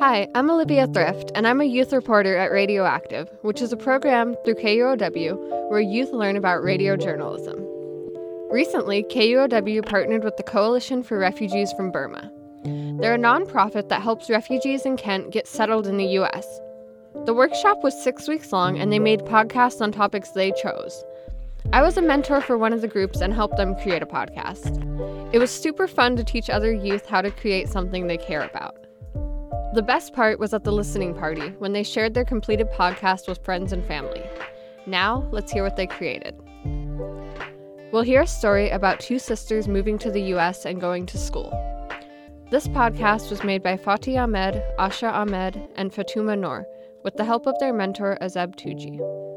Hi, I'm Olivia Thrift, and I'm a youth reporter at Radioactive, which is a program through KUOW where youth learn about radio journalism. Recently, KUOW partnered with the Coalition for Refugees from Burma. They're a nonprofit that helps refugees in Kent get settled in the U.S. The workshop was 6 weeks long, and they made podcasts on topics they chose. I was a mentor for one of the groups and helped them create a podcast. It was super fun to teach other youth how to create something they care about. The best part was at the listening party, when they shared their completed podcast with friends and family. Now, let's hear what they created. We'll hear a story about two sisters moving to the U.S. and going to school. This podcast was made by Fatih Ahmed, Asha Ahmed, and Fatuma Noor, with the help of their mentor, Azeb Tuji.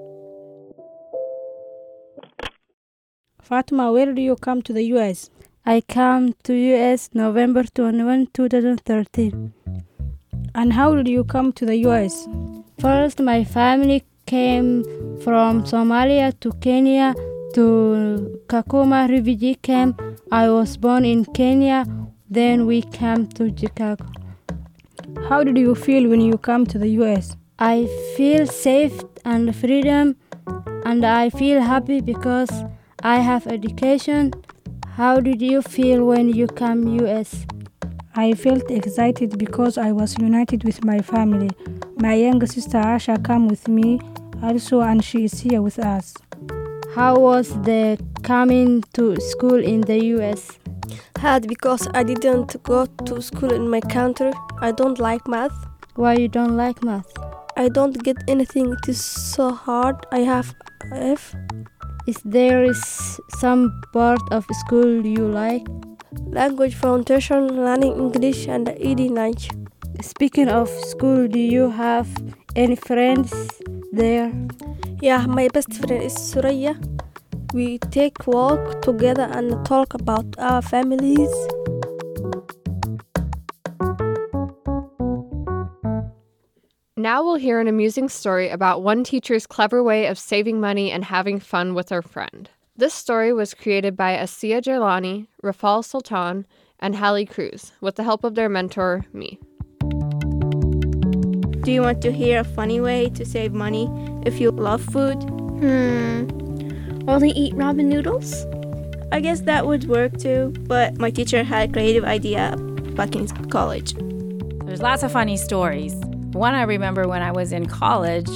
Fatuma, where do you come to the U.S.? I came to U.S. November 21, 2013. And how did you come to the U.S.? First, my family came from Somalia to Kenya to Kakuma refugee camp. I was born in Kenya, then we came to Chicago. How did you feel when you come to the U.S.? I feel safe and freedom, and I feel happy because I have education. How did you feel when you came U.S.? I felt excited because I was united with my family. My younger sister Asha came with me also, and she is here with us. How was the coming to school in the U.S.? Hard because I didn't go to school in my country. I don't like math. Why you don't like math? I don't get anything. It is so hard. I have F. Is there some part of school you like? Language foundation, learning English, and eating lunch. Speaking of school, do you have any friends there? Yeah, my best friend is Suraya. We take walk together and talk about our families. Now we'll hear an amusing story about one teacher's clever way of saving money and having fun with her friend. This story was created by Asiya Jailani, Rafal Sultan, and Hallie Cruz, with the help of their mentor, me. Do you want to hear a funny way to save money if you love food? Only eat ramen noodles? I guess that would work too, but my teacher had a creative idea back in college. There's lots of funny stories. One I remember when I was in college,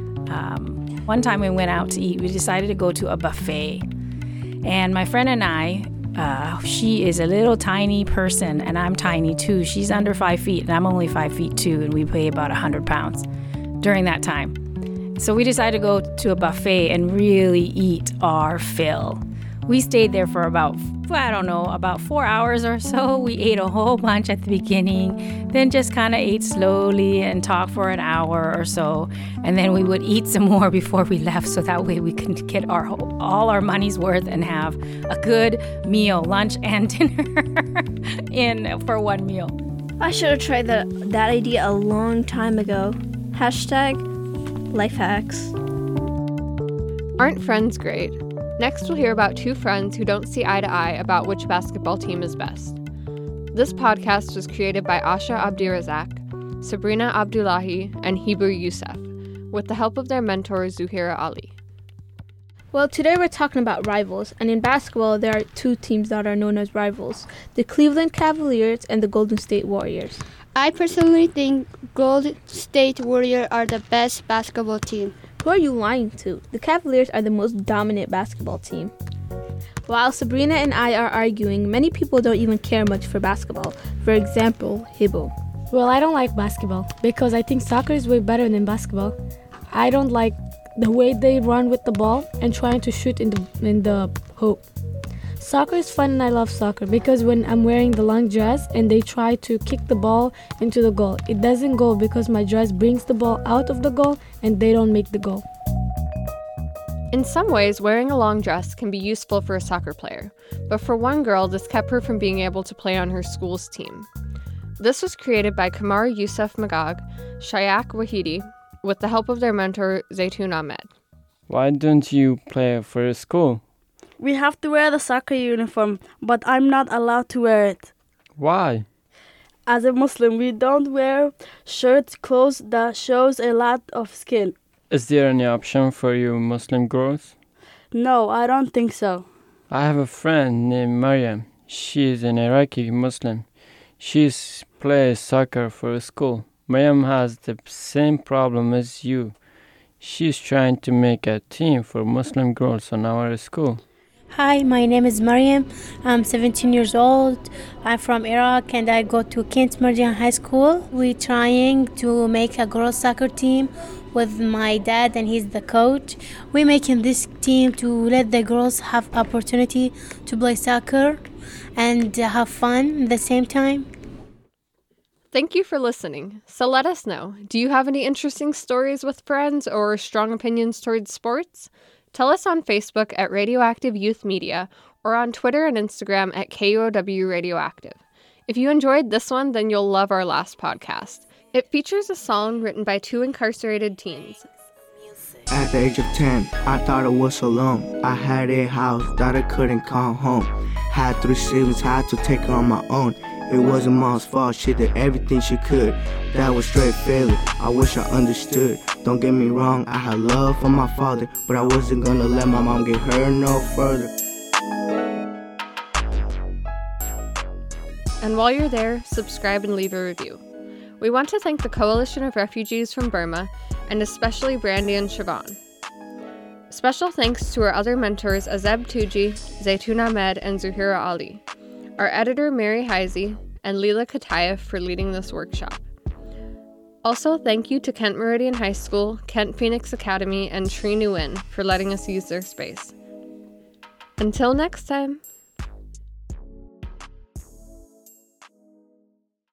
one time we went out to eat. We decided to go to a buffet. And my friend and I, she is a little tiny person, and I'm tiny too. She's under 5 feet, and I'm only 5 feet too, and we weigh about 100 pounds during that time. So we decided to go to a buffet and really eat our fill. We stayed there for about 4 hours or so. We ate a whole bunch at the beginning, then just kind of ate slowly and talked for an hour or so. And then we would eat some more before we left, so that way we could get all our money's worth and have a good meal, lunch and dinner for one meal. I should have tried that idea a long time ago. #lifehacks. Aren't friends great? Next, we'll hear about two friends who don't see eye to eye about which basketball team is best. This podcast was created by Asha Abdirazak, Sabrina Abdullahi, and Hebrew Youssef, with the help of their mentor, Zuhaira Ali. Well, today we're talking about rivals, and in basketball there are two teams that are known as rivals, the Cleveland Cavaliers and the Golden State Warriors. I personally think Golden State Warriors are the best basketball team. Who are you lying to? The Cavaliers are the most dominant basketball team. While Sabrina and I are arguing, many people don't even care much for basketball. For example, Hibo. Well, I don't like basketball because I think soccer is way better than basketball. I don't like the way they run with the ball and trying to shoot in the hoop. Soccer is fun and I love soccer because when I'm wearing the long dress and they try to kick the ball into the goal, it doesn't go because my dress brings the ball out of the goal and they don't make the goal. In some ways, wearing a long dress can be useful for a soccer player, but for one girl, this kept her from being able to play on her school's team. This was created by Kamar Youssef Magag, Shayak Wahidi, with the help of their mentor, Zaytun Ahmed. Why don't you play for school? We have to wear the soccer uniform, but I'm not allowed to wear it. Why? As a Muslim, we don't wear shirts, clothes that shows a lot of skin. Is there any option for you Muslim girls? No, I don't think so. I have a friend named Mariam. She is an Iraqi Muslim. She plays soccer for school. Mariam has the same problem as you. She's trying to make a team for Muslim girls on our school. Hi, my name is Mariam. I'm 17 years old. I'm from Iraq and I go to Kent Meridian High School. We're trying to make a girls soccer team with my dad and he's the coach. We're making this team to let the girls have opportunity to play soccer and have fun at the same time. Thank you for listening. So let us know, do you have any interesting stories with friends or strong opinions towards sports? Tell us on Facebook at Radioactive Youth Media or on Twitter and Instagram at KUOW Radioactive. If you enjoyed this one, then you'll love our last podcast. It features a song written by 2 incarcerated teens. At the age of 10, I thought I was alone. I had a house that I couldn't call home. Had 3 siblings, had to take her on my own. It wasn't mom's fault, she did everything she could. That was straight failure, I wish I understood. Don't get me wrong, I had love for my father, but I wasn't gonna let my mom get hurt no further. And while you're there, subscribe and leave a review. We want to thank the Coalition of Refugees from Burma, and especially Brandy and Siobhan. Special thanks to our other mentors Azeb Tuji, Zaytun Ahmed, and Zuhira Ali. Our editor Mary Heisey, and Leela Katayev for leading this workshop. Also, thank you to Kent Meridian High School, Kent Phoenix Academy, and Tree Nguyen for letting us use their space. Until next time!